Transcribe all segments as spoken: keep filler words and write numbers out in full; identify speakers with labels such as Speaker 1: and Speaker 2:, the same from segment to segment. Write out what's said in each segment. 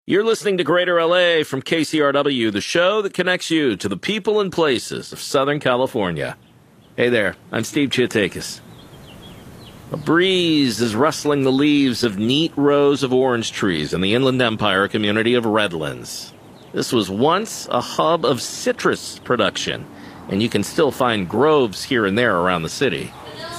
Speaker 1: You're listening to Greater L A from K C R W, the show that connects you to the people and places of Southern California. Hey there, I'm Steve Chiatakis. A breeze is rustling the leaves of neat rows of orange trees in the Inland Empire community of Redlands. This was once a hub of citrus production, and you can still find groves here and there around the city.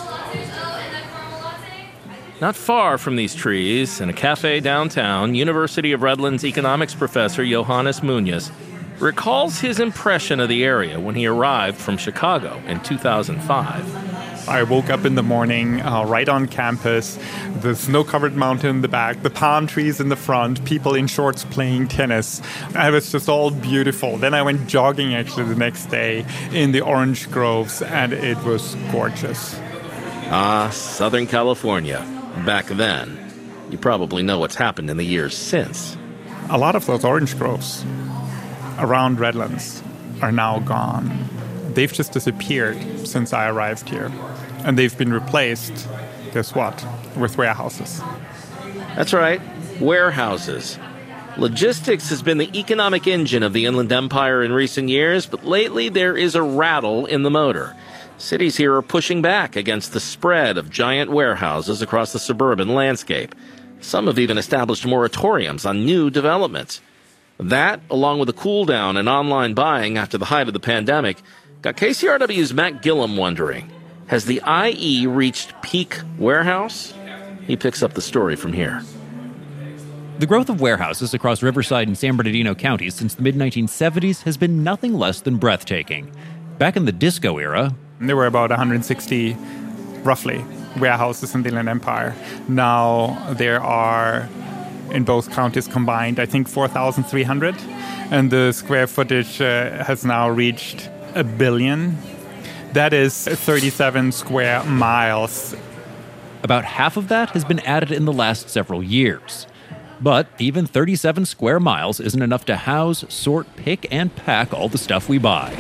Speaker 1: Not far from these trees, in a cafe downtown, University of Redlands economics professor Johannes Munoz recalls his impression of the area when he arrived from Chicago in two thousand five.
Speaker 2: I woke up in the morning, uh, right on campus, the snow-covered mountain in the back, the palm trees in the front, people in shorts playing tennis. It was just all beautiful. Then I went jogging actually the next day in the orange groves, and it was gorgeous.
Speaker 1: Ah, Southern California. Back then. You probably know what's happened in the years since.
Speaker 2: A lot of those orange groves around Redlands are now gone. They've just disappeared since I arrived here. And they've been replaced, guess what, with warehouses.
Speaker 1: That's right, warehouses. Logistics has been the economic engine of the Inland Empire in recent years, but lately there is a rattle in the motor. Cities here are pushing back against the spread of giant warehouses across the suburban landscape. Some have even established moratoriums on new developments. That, along with a cool down in online buying after the height of the pandemic, got K C R W's Matt Gillum wondering, has the I E reached peak warehouse? He picks up the story from here.
Speaker 3: The growth of warehouses across Riverside and San Bernardino counties since the mid nineteen seventies has been nothing less than breathtaking. Back in the disco era,
Speaker 2: there were about one hundred sixty, roughly, warehouses in the Inland Empire. Now there are, in both counties combined, I think four thousand three hundred. And the square footage uh, has now reached a billion. That is thirty-seven square miles.
Speaker 3: About half of that has been added in the last several years. But even thirty-seven square miles isn't enough to house, sort, pick, and pack all the stuff we buy.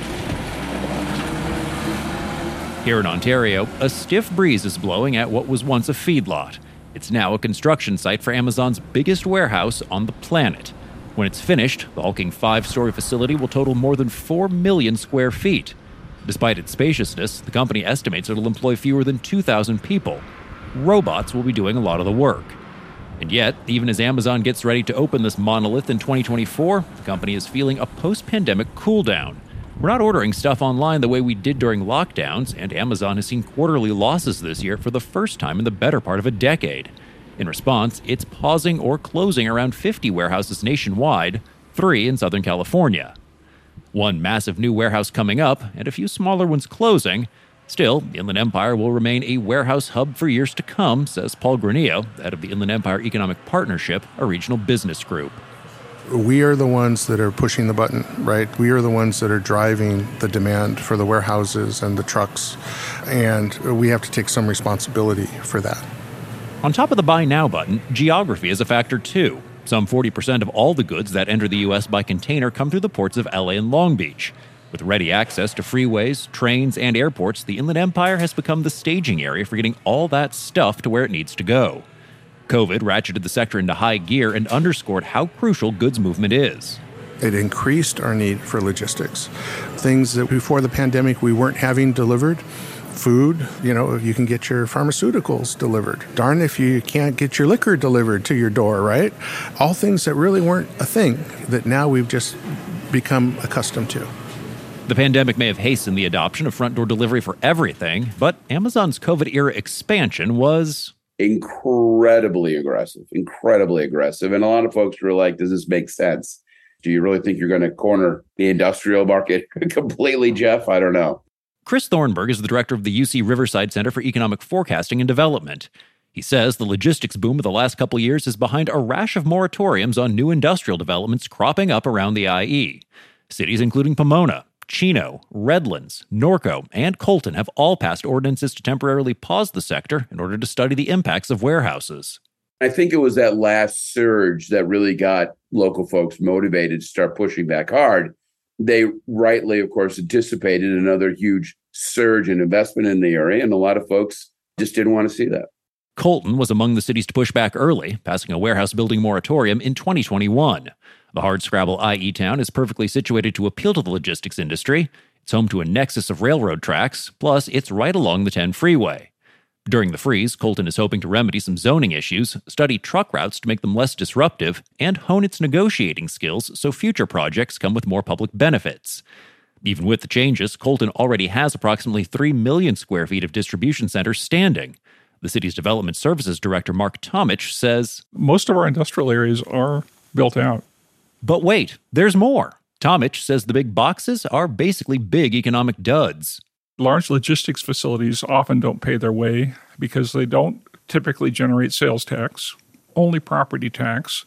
Speaker 3: Here in Ontario, a stiff breeze is blowing at what was once a feedlot. It's now a construction site for Amazon's biggest warehouse on the planet. When it's finished, the hulking five-story facility will total more than four million square feet. Despite its spaciousness, the company estimates it'll employ fewer than two thousand people. Robots will be doing a lot of the work. And yet, even as Amazon gets ready to open this monolith in twenty twenty-four, the company is feeling a post-pandemic cool-down. We're not ordering stuff online the way we did during lockdowns, and Amazon has seen quarterly losses this year for the first time in the better part of a decade. In response, it's pausing or closing around fifty warehouses nationwide, three in Southern California. One massive new warehouse coming up, and a few smaller ones closing. Still, the Inland Empire will remain a warehouse hub for years to come, says Paul Granillo, head of the Inland Empire Economic Partnership, a regional business group.
Speaker 4: We are the ones that are pushing the button, right? We are the ones that are driving the demand for the warehouses and the trucks, and we have to take some responsibility for that.
Speaker 3: On top of the Buy Now button, geography is a factor too. Some forty percent of all the goods that enter the U S by container come through the ports of L A and Long Beach. With ready access to freeways, trains, and airports, the Inland Empire has become the staging area for getting all that stuff to where it needs to go. COVID ratcheted the sector into high gear and underscored how crucial goods movement is.
Speaker 4: It increased our need for logistics. Things that before the pandemic we weren't having delivered. Food, you know, you can get your pharmaceuticals delivered. Darn if you can't get your liquor delivered to your door, right? All things that really weren't a thing that now we've just become accustomed to.
Speaker 3: The pandemic may have hastened the adoption of front door delivery for everything, but Amazon's COVID-era expansion was
Speaker 5: incredibly aggressive, incredibly aggressive. And a lot of folks were like, does this make sense? Do you really think you're going to corner the industrial market completely, Jeff? I don't know.
Speaker 3: Chris Thornburg is the director of the U C Riverside Center for Economic Forecasting and Development. He says the logistics boom of the last couple years is behind a rash of moratoriums on new industrial developments cropping up around the I E. Cities including Pomona, Chino, Redlands, Norco, and Colton have all passed ordinances to temporarily pause the sector in order to study the impacts of warehouses.
Speaker 5: I think it was that last surge that really got local folks motivated to start pushing back hard. They rightly, of course, anticipated another huge surge in investment in the area, and a lot of folks just didn't want to see that.
Speaker 3: Colton was among the cities to push back early, passing a warehouse building moratorium in twenty twenty-one. The hardscrabble I E town is perfectly situated to appeal to the logistics industry. It's home to a nexus of railroad tracks, plus it's right along the ten freeway. During the freeze, Colton is hoping to remedy some zoning issues, study truck routes to make them less disruptive, and hone its negotiating skills so future projects come with more public benefits. Even with the changes, Colton already has approximately three million square feet of distribution centers standing. The city's Development Services Director, Mark Tomich, says,
Speaker 6: most of our industrial areas are built out.
Speaker 3: But wait, there's more. Tomich says the big boxes are basically big economic duds.
Speaker 6: Large logistics facilities often don't pay their way because they don't typically generate sales tax, only property tax,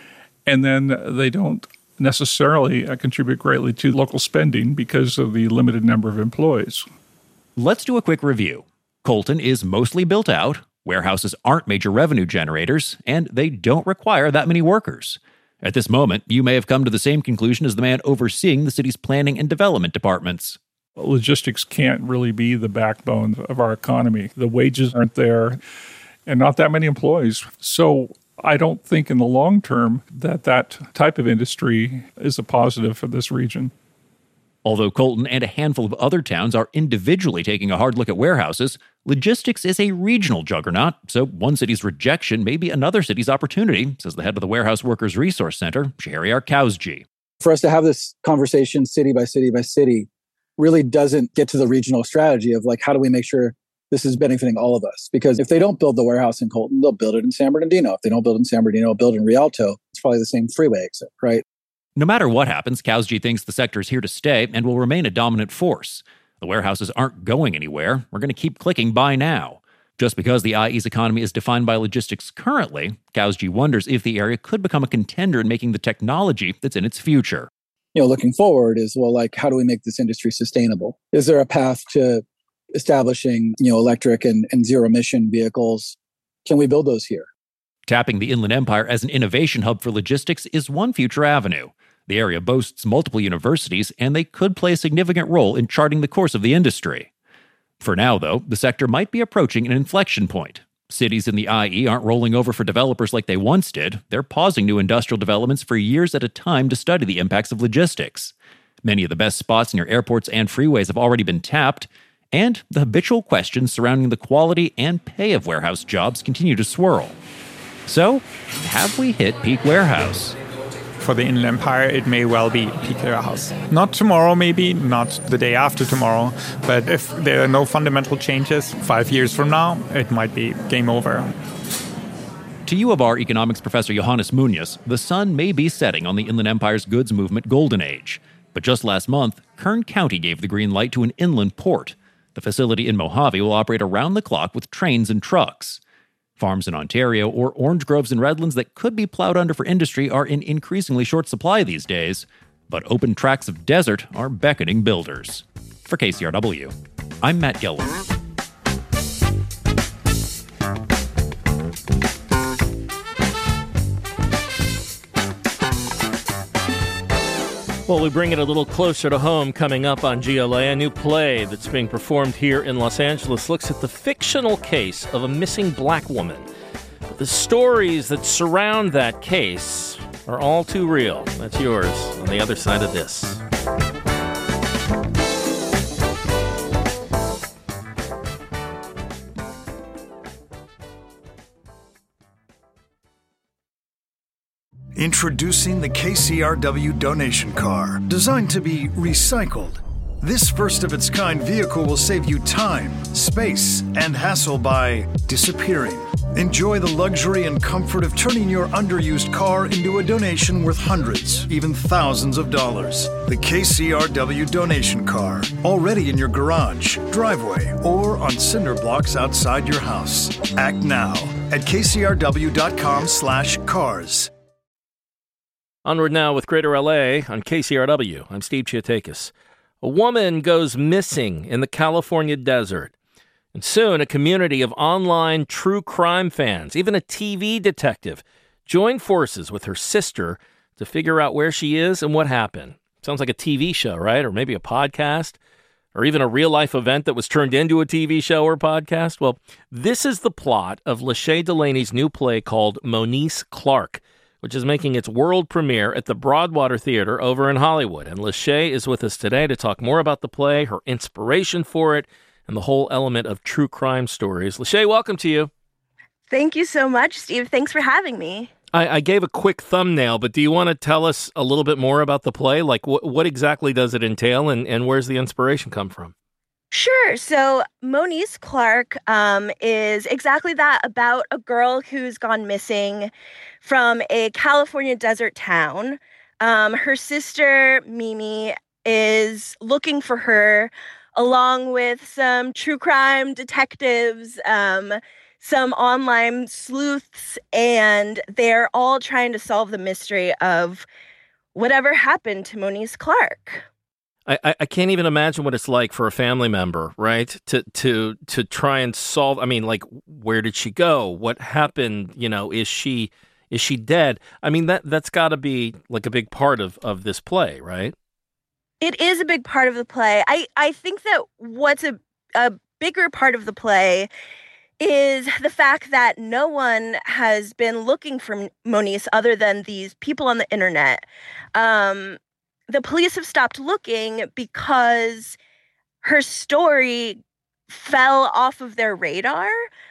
Speaker 6: and then they don't necessarily uh, contribute greatly to local spending because of the limited number of employees.
Speaker 3: Let's do a quick review. Colton is mostly built out, warehouses aren't major revenue generators, and they don't require that many workers. At this moment, you may have come to the same conclusion as the man overseeing the city's planning and development departments.
Speaker 6: Logistics can't really be the backbone of our economy. The wages aren't there, and not that many employees. So I don't think in the long term that that type of industry is a positive for this region.
Speaker 3: Although Colton and a handful of other towns are individually taking a hard look at warehouses, logistics is a regional juggernaut, so one city's rejection may be another city's opportunity, says the head of the Warehouse Workers Resource Center, Shahryar Kausji.
Speaker 7: For us to have this conversation city by city by city really doesn't get to the regional strategy of like, how do we make sure this is benefiting all of us? Because if they don't build the warehouse in Colton, they'll build it in San Bernardino. If they don't build it in San Bernardino, they'll build it in Rialto. It's probably the same freeway exit, right?
Speaker 3: No matter what happens, Kausji thinks the sector is here to stay and will remain a dominant force. The warehouses aren't going anywhere. We're going to keep clicking buy now. Just because the I E's economy is defined by logistics currently, Kausji wonders if the area could become a contender in making the technology that's in its future.
Speaker 7: You know, looking forward is, well, like, how do we make this industry sustainable? Is there a path to establishing, you know, electric and, and zero emission vehicles? Can we build those here?
Speaker 3: Tapping the Inland Empire as an innovation hub for logistics is one future avenue. The area boasts multiple universities, and they could play a significant role in charting the course of the industry. For now, though, the sector might be approaching an inflection point. Cities in the I E aren't rolling over for developers like they once did. They're pausing new industrial developments for years at a time to study the impacts of logistics. Many of the best spots near airports and freeways have already been tapped, and the habitual questions surrounding the quality and pay of warehouse jobs continue to swirl. So, have we hit peak warehouse?
Speaker 2: For the Inland Empire, it may well be peak warehouse. Not tomorrow, maybe, not the day after tomorrow, but if there are no fundamental changes, five years from now, it might be game over.
Speaker 3: To U of R economics professor Johannes Munoz, the sun may be setting on the Inland Empire's goods movement golden age. But just last month, Kern County gave the green light to an inland port. The facility in Mojave will operate around the clock with trains and trucks. Farms in Ontario or orange groves and redlands that could be plowed under for industry are in increasingly short supply these days, but open tracts of desert are beckoning builders. For K C R W, I'm Matt Geller.
Speaker 1: Well, we bring it a little closer to home coming up on G L A. A new play that's being performed here in Los Angeles looks at the fictional case of a missing black woman. But the stories that surround that case are all too real. That's yours on the other side of this.
Speaker 8: Introducing the K C R W donation car, designed to be recycled. This first-of-its-kind vehicle will save you time, space, and hassle by disappearing. Enjoy the luxury and comfort of turning your underused car into a donation worth hundreds, even thousands of dollars. The K C R W donation car, already in your garage, driveway, or on cinder blocks outside your house. Act now at k c r w dot com slash cars.
Speaker 1: Onward now with Greater L A on K C R W. I'm Steve Chiotakis. A woman goes missing in the California desert. And soon, a community of online true crime fans, even a T V detective, join forces with her sister to figure out where she is and what happened. Sounds like a T V show, right? Or maybe a podcast. or even a real-life event that was turned into a T V show or podcast? Well, this is the plot of Lachey Delaney's new play called Moniece Clark, which is making its world premiere at the Broadwater Theater over in Hollywood. And Lachey is with us today to talk more about the play, her inspiration for it, and the whole element of true crime stories. Lachey, welcome to you.
Speaker 9: Thank you so much, Steve. Thanks for having me.
Speaker 1: I, I gave a quick thumbnail, but do you want to tell us a little bit more about the play? Like, wh- what exactly does it entail, and, and where's the inspiration come from?
Speaker 9: Sure. So Moniece Clark um, is exactly that, about a girl who's gone missing from a California desert town. Um, her sister, Mimi, is looking for her along with some true crime detectives, um, some online sleuths, and they're all trying to solve the mystery of whatever happened to Moniece Clark.
Speaker 1: I, I can't even imagine what it's like for a family member, right? To to to try and solve. I mean, like, where did she go? What happened? You know, is she is she dead? I mean, that that's got to be like a big part of, of this play, right?
Speaker 9: It is a big part of the play. I, I think that what's a a bigger part of the play is the fact that no one has been looking for Moniece other than these people on the internet. Um, the police have stopped looking because her story fell off of their radar.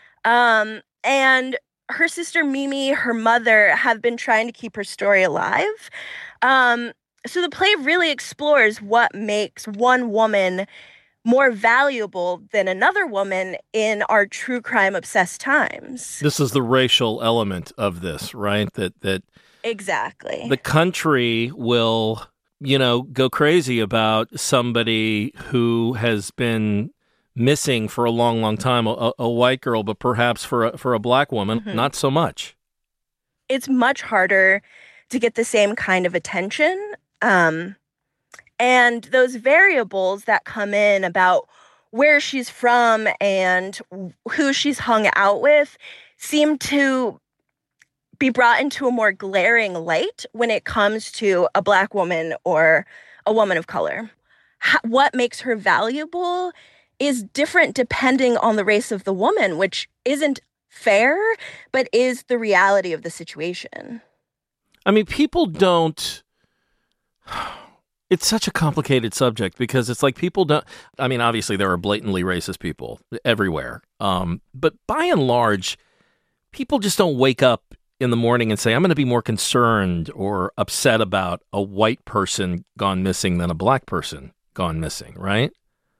Speaker 9: Um, and her sister Mimi, her mother, have been trying to keep her story alive. Um, so the play really explores what makes one woman more valuable than another woman in our true crime obsessed times.
Speaker 1: This is the racial element of this, right? That that
Speaker 9: exactly.
Speaker 1: The country will, you know, go crazy about somebody who has been missing for a long, long time, a, a white girl, but perhaps for a, for a black woman, mm-hmm. not so much.
Speaker 9: It's much harder to get the same kind of attention. Um, And those variables that come in about where she's from and who she's hung out with seem to be brought into a more glaring light when it comes to a black woman or a woman of color. How, what makes her valuable is different depending on the race of the woman, which isn't fair, but is the reality of the situation.
Speaker 1: I mean, people don't... It's such a complicated subject because it's like people don't, I mean, obviously there are blatantly racist people everywhere. Um, but by and large, people just don't wake up in the morning and say, I'm going to be more concerned or upset about a white person gone missing than a black person gone missing, right?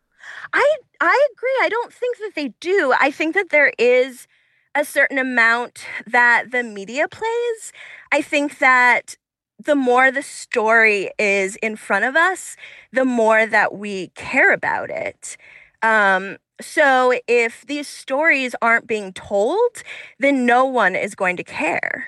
Speaker 9: I I agree. I don't think that they do. I think that there is a certain amount that the media plays. I think that the more the story is in front of us, the more that we care about it. Um, so if these stories aren't being told, then no one is going to care.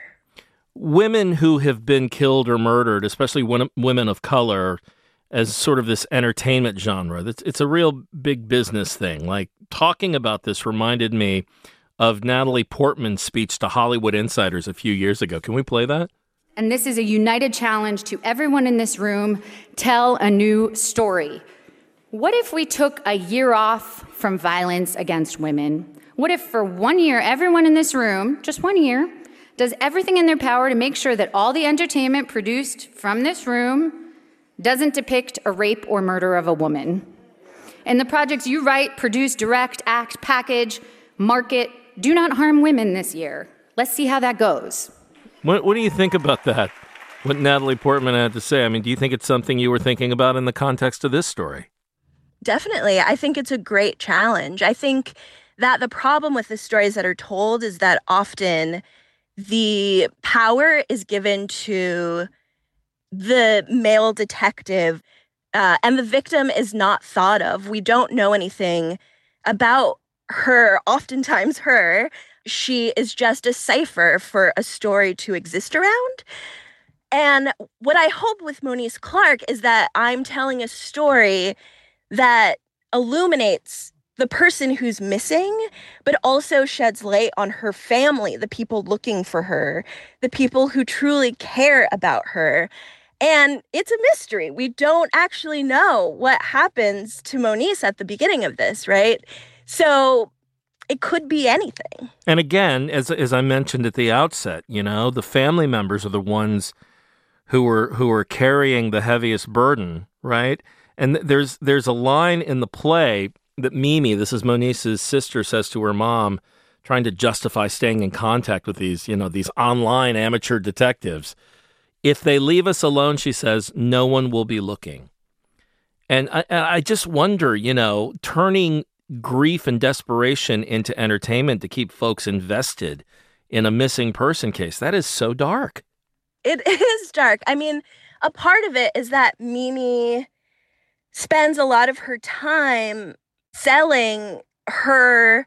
Speaker 1: Women who have been killed or murdered, especially women of color, as sort of this entertainment genre, it's, it's a real big business thing. Like, talking about this reminded me of Natalie Portman's speech to Hollywood Insiders a few years ago. Can we play that?
Speaker 10: And this is a united challenge to everyone in this room. Tell a new story. What if we took a year off from violence against women? What if for one year, everyone in this room, just one year, does everything in their power to make sure that all the entertainment produced from this room doesn't depict a rape or murder of a woman? And the projects you write, produce, direct, act, package, market, do not harm women this year. Let's see how that goes.
Speaker 1: What, what do you think about that, what Natalie Portman had to say? I mean, do you think it's something you were thinking about in the context of this story?
Speaker 9: Definitely. I think it's a great challenge. I think that the problem with the stories that are told is that often the power is given to the male detective, uh, and the victim is not thought of. We don't know anything about her, oftentimes her. She is just a cipher for a story to exist around. And what I hope with Moniece Clark is that I'm telling a story that illuminates the person who's missing, but also sheds light on her family, the people looking for her, the people who truly care about her. And it's a mystery. We don't actually know what happens to Moniece at the beginning of this, right? So it could be anything.
Speaker 1: And again, as as I mentioned at the outset, you know, the family members are the ones who are who are carrying the heaviest burden, right? And there's there's a line in the play that Mimi, this is Moniece's sister, says to her mom, trying to justify staying in contact with these, you know, these online amateur detectives. If they leave us alone, she says, no one will be looking. And I, I just wonder, you know, turning grief and desperation into entertainment to keep folks invested in a missing person case, that is so dark.
Speaker 9: It is dark. I mean, a part of it is that Mimi spends a lot of her time selling her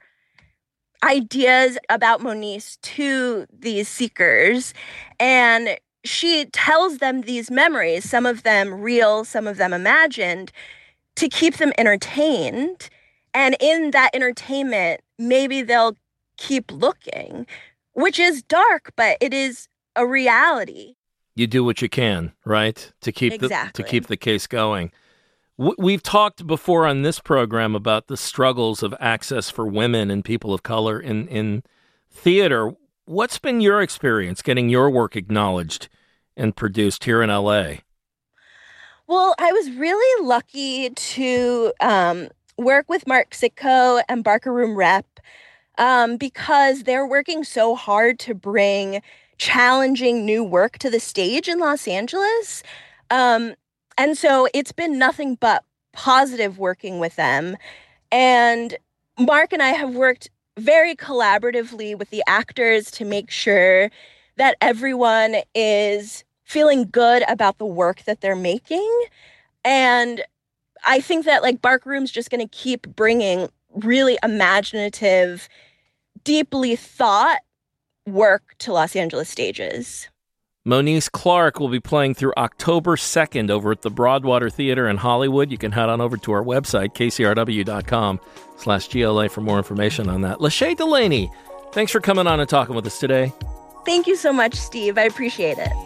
Speaker 9: ideas about Moniece to these seekers, and she tells them these memories, some of them real, some of them imagined, to keep them entertained. And in that entertainment, maybe they'll keep looking, which is dark, but it is a reality.
Speaker 1: You do what you can, right? To keep
Speaker 9: exactly.
Speaker 1: the to keep the case going. W- we've talked before on this program about the struggles of access for women and people of color in, in theater. What's been your experience getting your work acknowledged and produced here in L A?
Speaker 9: Well, I was really lucky to um, work with Mark Sitko and Barker Room Rep um, because they're working so hard to bring challenging new work to the stage in Los Angeles. Um, and so it's been nothing but positive working with them. And Mark and I have worked very collaboratively with the actors to make sure that everyone is feeling good about the work that they're making. And I think that like Barker Room's just going to keep bringing really imaginative, deeply thought work to Los Angeles stages.
Speaker 1: Moniece Clark will be playing through October second over at the Broadwater Theater in Hollywood. You can head on over to our website, k c r w dot com slash G L A for more information on that. Lachey Delaney, thanks for coming on and talking with us today.
Speaker 9: Thank you so much, Steve. I appreciate it.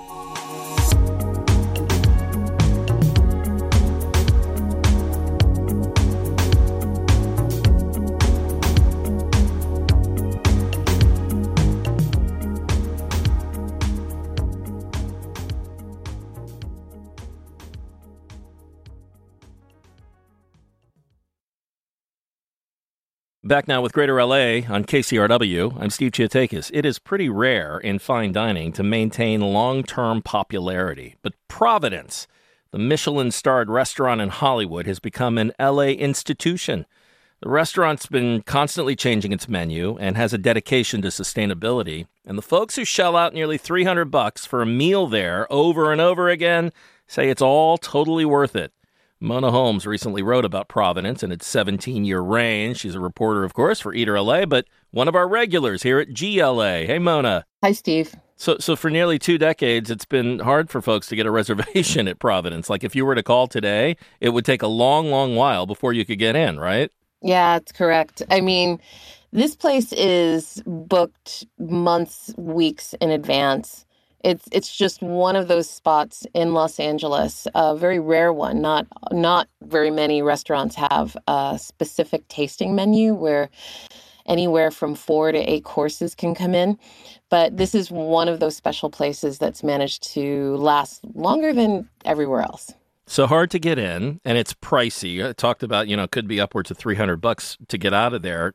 Speaker 1: Back now with Greater L A on K C R W. I'm Steve Chiotakis. It is pretty rare in fine dining to maintain long-term popularity. But Providence, the Michelin-starred restaurant in Hollywood, has become an L A institution. The restaurant's been constantly changing its menu and has a dedication to sustainability. And the folks who shell out nearly three hundred bucks for a meal there over and over again say it's all totally worth it. Mona Holmes recently wrote about Providence and its seventeen-year reign. She's a reporter, of course, for Eater L A, but one of our regulars here at G L A. Hey, Mona.
Speaker 11: Hi, Steve.
Speaker 1: So so for nearly two decades, it's been hard for folks to get a reservation at Providence. Like if you were to call today, it would take a long, long while before you could get in, right?
Speaker 11: Yeah, that's correct. I mean, this place is booked months, weeks in advance. It's it's just one of those spots in Los Angeles, a very rare one. Not not very many restaurants have a specific tasting menu where anywhere from four to eight courses can come in. But this is one of those special places that's managed to last longer than everywhere else.
Speaker 1: So hard to get in, and it's pricey. I talked about, you know, it could be upwards of three hundred bucks to get out of there.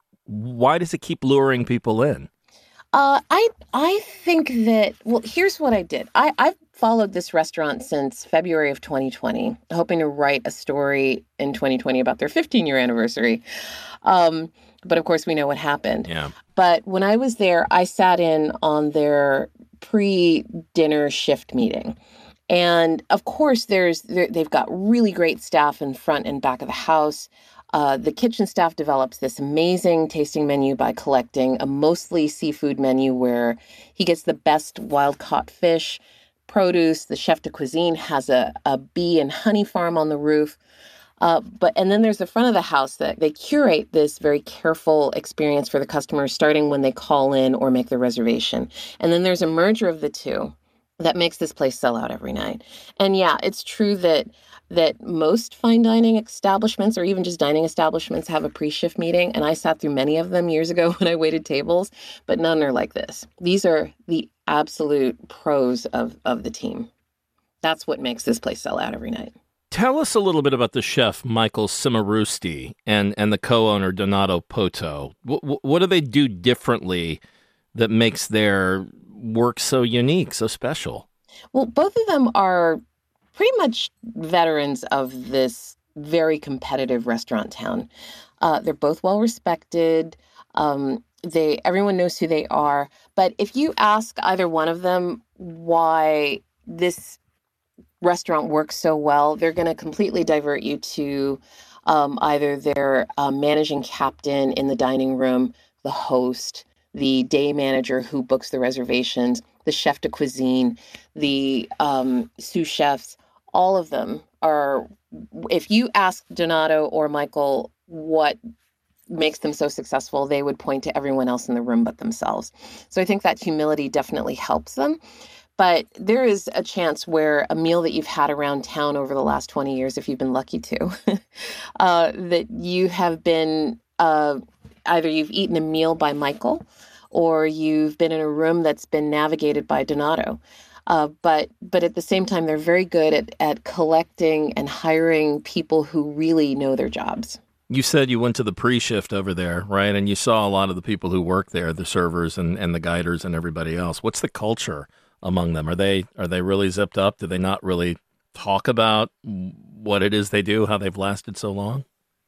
Speaker 1: Why does it keep luring people in?
Speaker 11: Uh, I I think that, well, here's what I did. I, I've followed this restaurant since February of twenty twenty, hoping to write a story in twenty twenty about their fifteen-year anniversary. Um, but of course, we know what happened.
Speaker 1: Yeah.
Speaker 11: But when I was there, I sat in on their pre-dinner shift meeting. And of course, there's they've got really great staff in front and back of the house. Uh, the kitchen staff develops this amazing tasting menu by collecting a mostly seafood menu where he gets the best wild-caught fish, produce. The chef de cuisine has a, a bee and honey farm on the roof. Uh, but and then there's the front of the house that they curate this very careful experience for the customers, starting when they call in or make their reservation. And then there's a merger of the two that makes this place sell out every night. And yeah, it's true that that most fine dining establishments or even just dining establishments have a pre-shift meeting. And I sat through many of them years ago when I waited tables, but none are like this. These are the absolute pros of, of the team. That's what makes this place sell out every night.
Speaker 1: Tell us a little bit about the chef, Michael Cimarusti, and, and the co-owner, Donato Poto. What, what do they do differently that makes their work so unique, so special?
Speaker 11: Well, both of them are pretty much veterans of this very competitive restaurant town. Uh, they're both well respected. Um, they everyone knows who they are. But if you ask either one of them why this restaurant works so well, they're going to completely divert you to um, either their uh, managing captain in the dining room, the host, the day manager who books the reservations, the chef de cuisine, the um, sous chefs. All of them are, if you ask Donato or Michael what makes them so successful, they would point to everyone else in the room but themselves. So I think that humility definitely helps them. But there is a chance where a meal that you've had around town over the last twenty years, if you've been lucky to, uh, that you have been, uh, either you've eaten a meal by Michael or you've been in a room that's been navigated by Donato. Uh, but but at the same time, they're very good at, at collecting and hiring people who really know their jobs.
Speaker 1: You said you went to the pre-shift over there, right? And you saw a lot of the people who work there, the servers and, and the guiders and everybody else. What's the culture among them? Are they are they really zipped up? Do they not really talk about what it is they do, how they've lasted so long?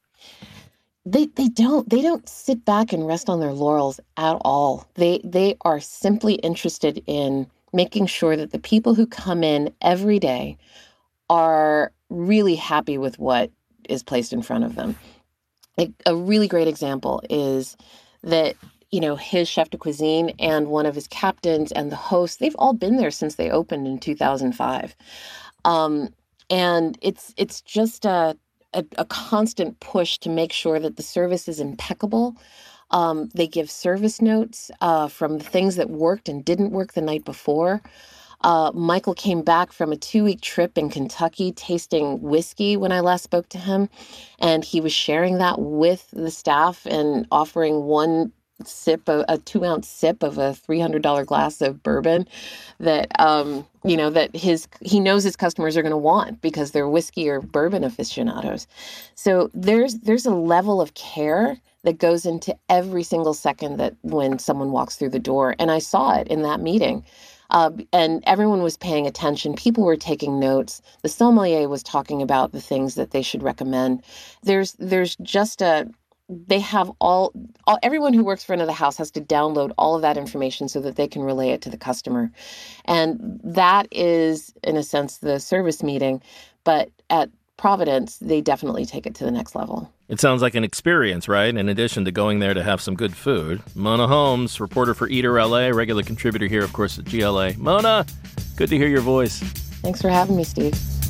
Speaker 11: They they don't they don't sit back and rest on their laurels at all. They they are simply interested in making sure that the people who come in every day are really happy with what is placed in front of them. A, a really great example is that, you know, his chef de cuisine and one of his captains and the host, they've all been there since they opened in two thousand five. Um, and it's it's just a, a, a constant push to make sure that the service is impeccable. Um, they give service notes uh, from the things that worked and didn't work the night before. Uh, Michael came back from a two-week trip in Kentucky tasting whiskey when I last spoke to him, and he was sharing that with the staff and offering one sip, a, a two-ounce sip of a three hundred dollars glass of bourbon that, um, you know, that his he knows his customers are going to want because they're whiskey or bourbon aficionados. So there's there's a level of care that goes into every single second that when someone walks through the door. And I saw it in that meeting. Uh, and everyone was paying attention. People were taking notes. The sommelier was talking about the things that they should recommend. There's there's just a, they have all, all, everyone who works for another house has to download all of that information so that they can relay it to the customer. And that is, in a sense, the service meeting. But at Providence, they definitely take it to the next level.
Speaker 1: It sounds like an experience, right? In addition to going there to have some good food. Mona Holmes, reporter for Eater L A, regular contributor here, of course, at G L A. Mona, good to hear your voice.
Speaker 11: Thanks for having me, Steve.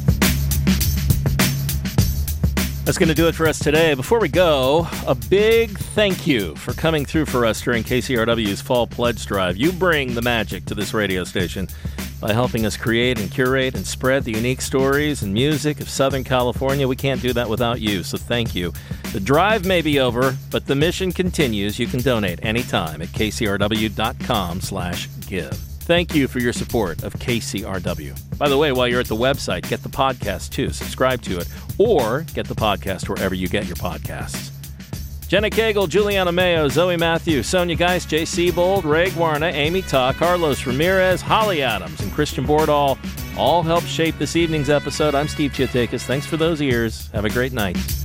Speaker 1: That's going to do it for us today. Before we go, a big thank you for coming through for us during K C R W's Fall Pledge Drive. You bring the magic to this radio station by helping us create and curate and spread the unique stories and music of Southern California. We can't do that without you, so thank you. The drive may be over, but the mission continues. You can donate anytime at kcrw.com slash give. Thank you for your support of K C R W. By the way, while you're at the website, get the podcast too. Subscribe to it, or get the podcast wherever you get your podcasts. Jenna Cagle, Juliana Mayo, Zoe Matthews, Sonia Geist, Jay Siebold, Ray Guarna, Amy Ta, Carlos Ramirez, Holly Adams, and Christian Bordahl all helped shape this evening's episode. I'm Steve Chiatakis. Thanks for those ears. Have a great night.